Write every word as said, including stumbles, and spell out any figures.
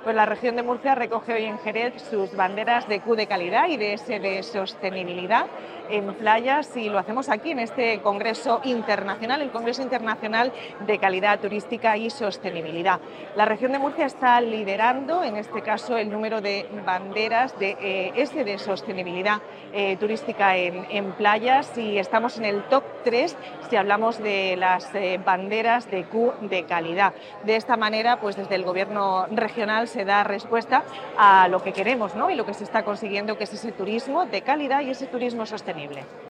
Pues la región de Murcia recoge hoy en Jerez sus banderas de Q de calidad y de S de sostenibilidad en playas, y lo hacemos aquí en este Congreso Internacional, el Congreso Internacional de Calidad Turística y Sostenibilidad. La región de Murcia está liderando, en este caso, el número de banderas de eh, S de sostenibilidad eh, turística en, en playas, y estamos en el top tres si hablamos de las eh, banderas de Q de calidad. De esta manera, pues desde el Gobierno regional se da respuesta a lo que queremos, ¿no? Y lo que se está consiguiendo, que es ese turismo de calidad y ese turismo sostenible.